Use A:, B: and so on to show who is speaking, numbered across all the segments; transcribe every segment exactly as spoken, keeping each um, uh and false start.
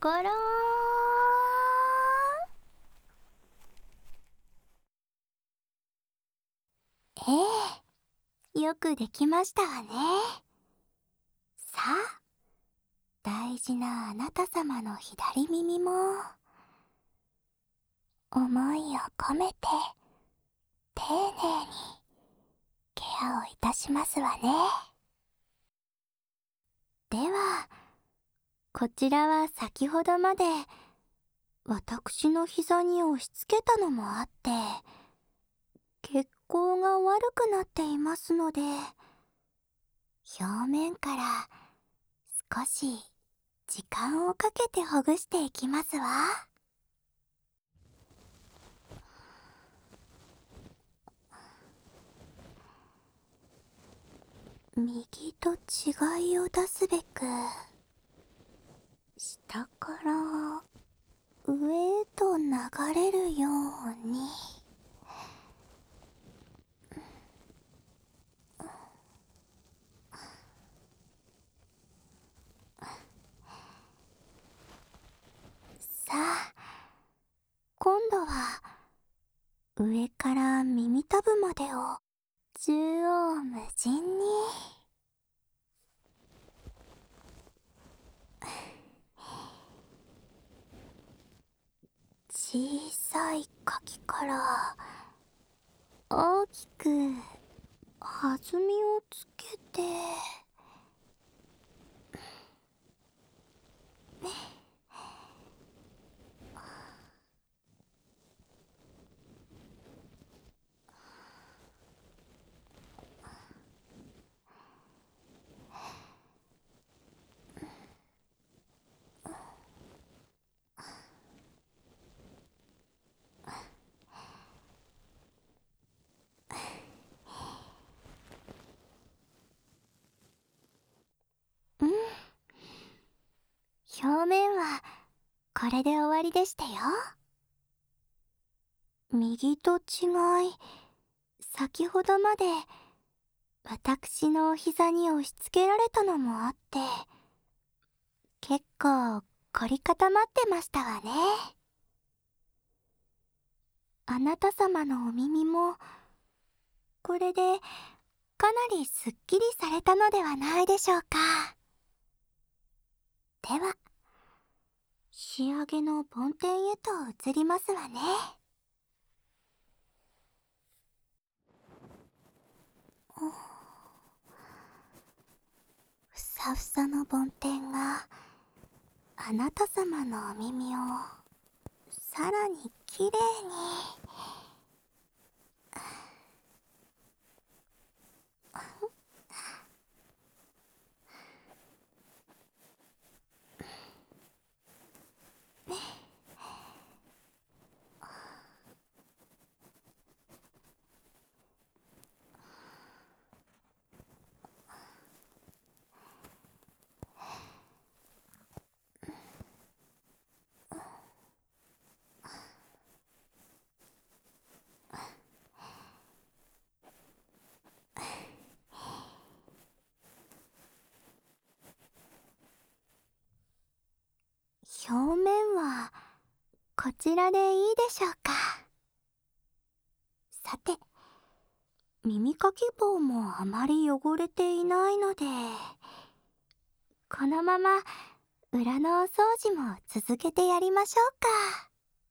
A: ころーん。ええ、よくできましたわね。さあ、大事なあなた様の左耳も思いを込めて丁寧にケアをいたしますわね。では、こちらは先ほどまで私の膝に押し付けたのもあって血行が悪くなっていますので、表面から少し時間をかけてほぐしていきますわ。右と違いを出すべく、下から上へと流れるように。さあ、今度は上から耳たぶまでを縦横無尽に。小さい柿から大きく弾みをつけて、うん、表面はこれで終わりでしたよ。右と違い、先ほどまで私のお膝に押し付けられたのもあって結構凝り固まってましたわね。あなた様のお耳もこれでかなりすっきりされたのではないでしょうか。では仕上げの梵天へと移りますわね。ふさふさの梵天があなた様のお耳をさらにきれいに。表面はこちらでいいでしょうか。さて、耳かき棒もあまり汚れていないので、このまま裏のお掃除も続けてやりましょうか。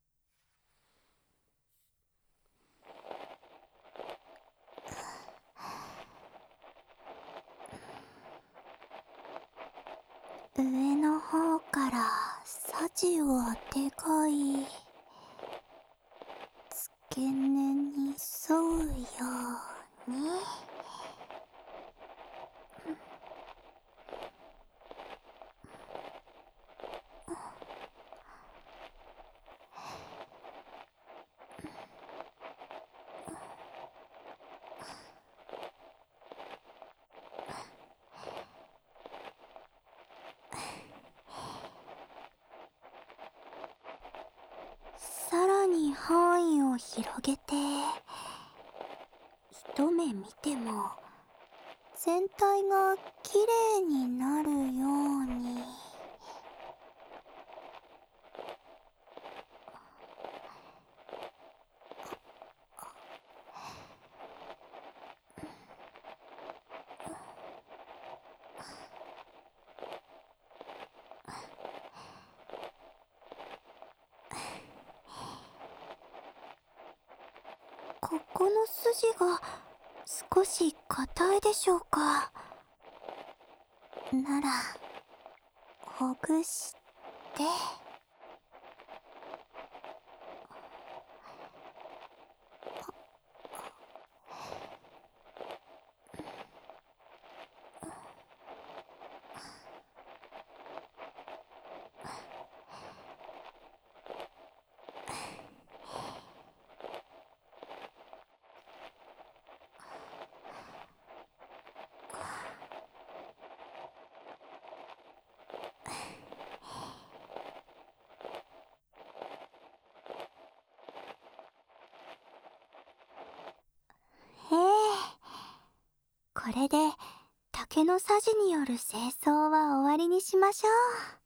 A: 上の方からさじをあてがい、付け根に沿うように。さらに範囲を広げて、一目見ても全体がきれいになるように。 ここの筋が少し硬いでしょうか。ならほぐして。ええ、これで竹のさじによる清掃は終わりにしましょう。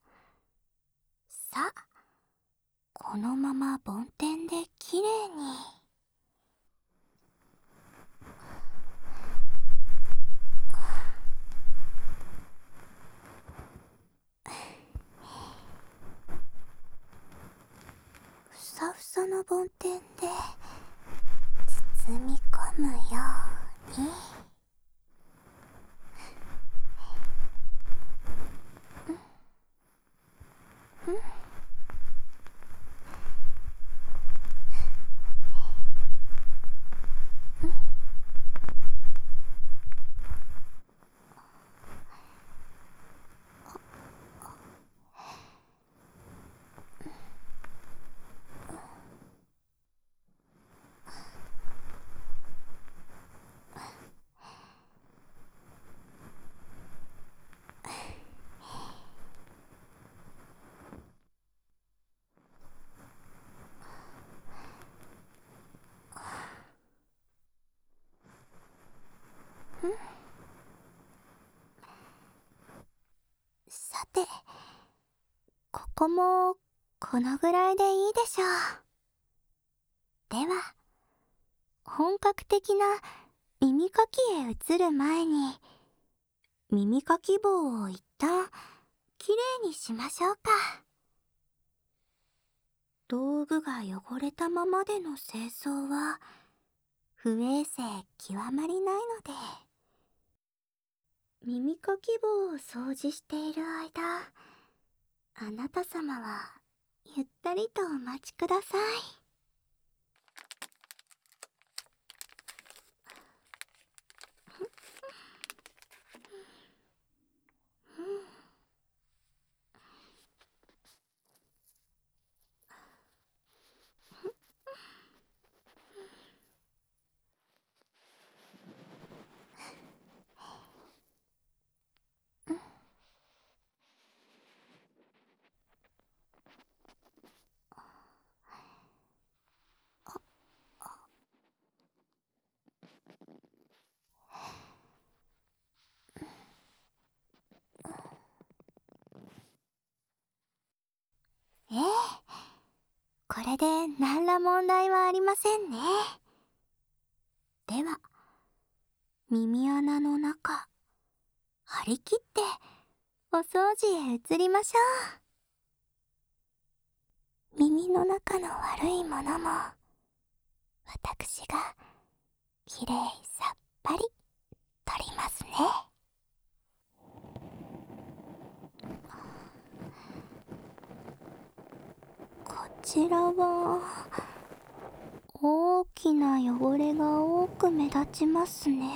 A: さあ、このまま梵天できれいに。ふさふさの梵天で包み込むように。うん、うん。さて、ここもこのぐらいでいいでしょう。では、本格的な耳かきへ移る前に、耳かき棒を一旦きれいにしましょうか。道具が汚れたままでの清掃は不衛生極まりないので、耳かき棒を掃除している間、あなた様はゆったりとお待ちください。ええ、これで何ら問題はありませんね。では、耳穴の中、張り切ってお掃除へ移りましょう。耳の中の悪いものも、私がきれいさっぱり取りますね。こちらは大きな汚れが多く目立ちますね。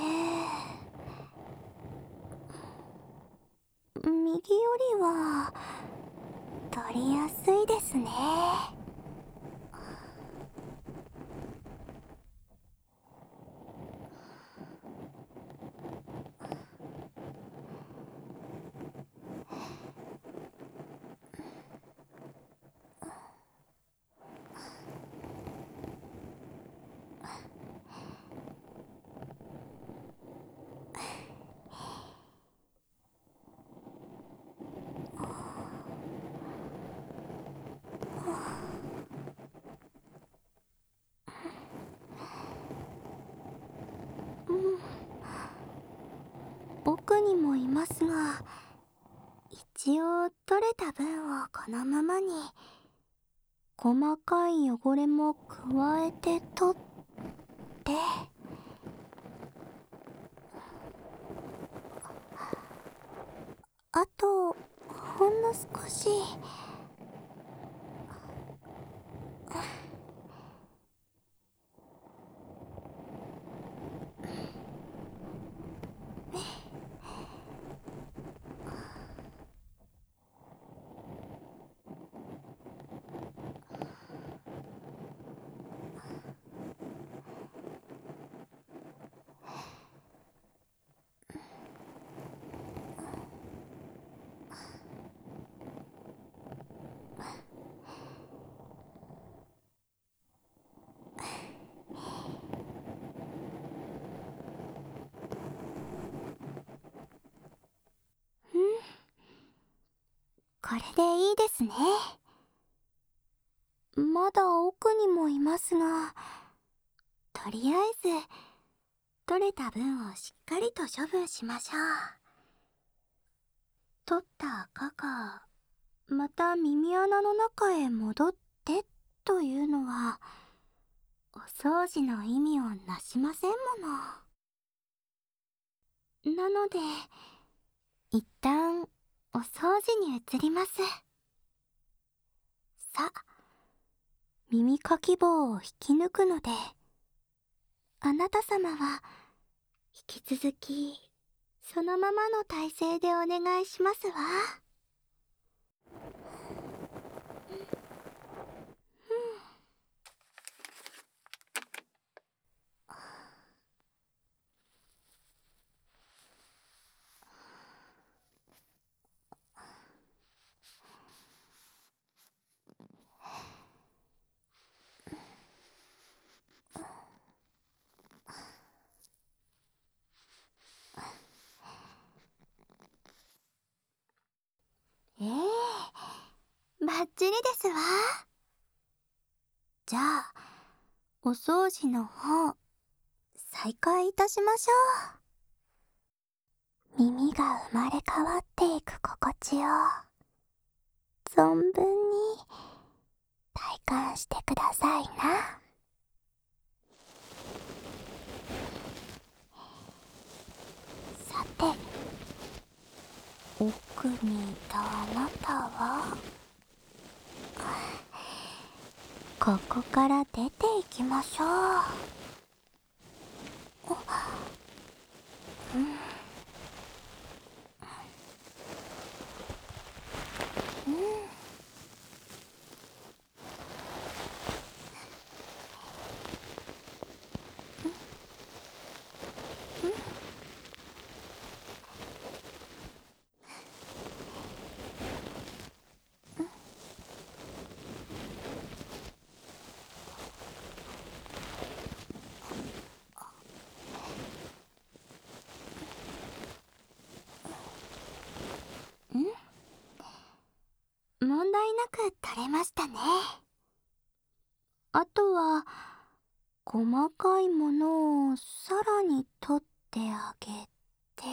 A: 右よりは取りやすいですね。うん、奥にもいますが、一応取れた分をこのままに、細かい汚れも加えて取って、 て。あとほんの少し。これでいいですね。まだ奥にもいますが、とりあえず取れた分をしっかりと処分しましょう。取った赤がまた耳穴の中へ戻ってというのはお掃除の意味をなしませんもの。なので一旦お掃除に移ります。さあ、耳かき棒を引き抜くので、あなた様は引き続きそのままの体勢でお願いしますわ。ええ、バッチリですわ。じゃあお掃除の方再開いたしましょう。耳が生まれ変わっていく心地を存分に体感してくださいな。さて、奥にいたあなたはここから出ていきましょう。うん、うん問題なく取れましたね。あとは細かいものをさらに取ってあげて、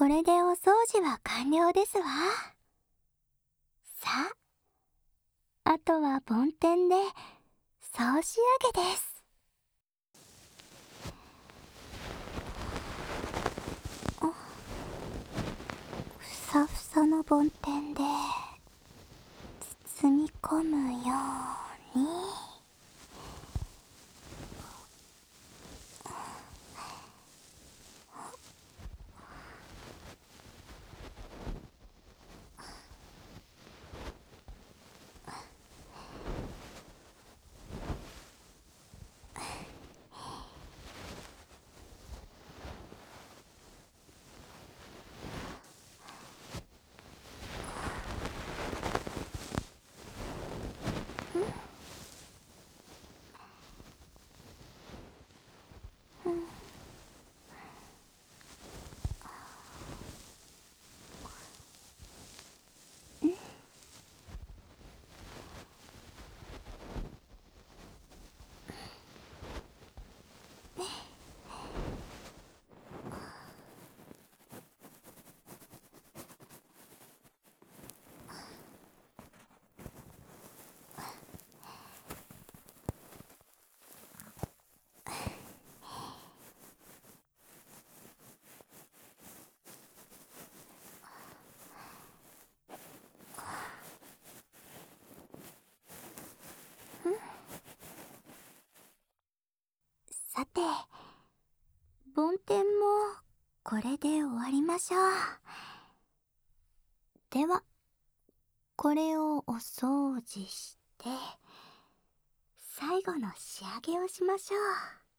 A: れでお掃除は完了ですわ。さあ、あとは梵天で総仕上げです。ふさふさの梵天で包み込むように。さて、梵天もこれで終わりましょう。では、これをお掃除して、最後の仕上げをしましょう。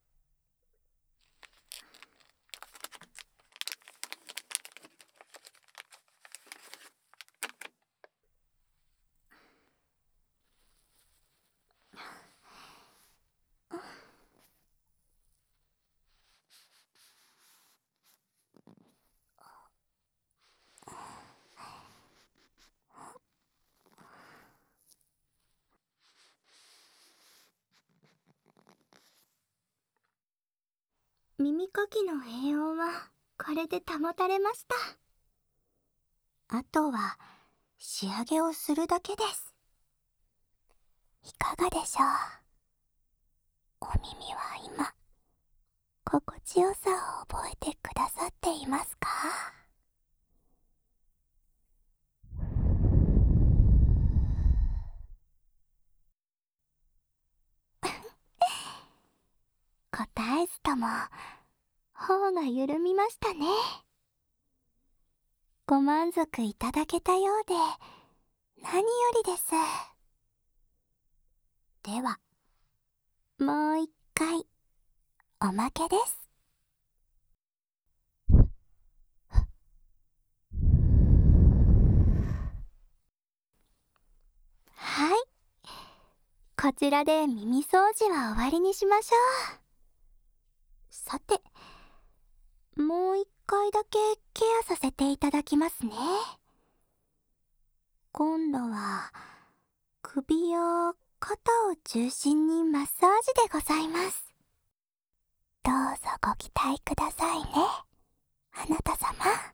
A: 耳かきの栄養はこれで保たれました。あとは仕上げをするだけです。いかがでしょう。お耳は今、心地よさを覚えてくださっていますか？答えずとも頬が緩みましたね。ご満足いただけたようで何よりです。では、もう一回おまけです。はい、こちらで耳掃除は終わりにしましょう。さて、もう一回だけケアさせていただきますね。今度は首や肩を中心にマッサージでございます。どうぞご期待くださいね、あなた様。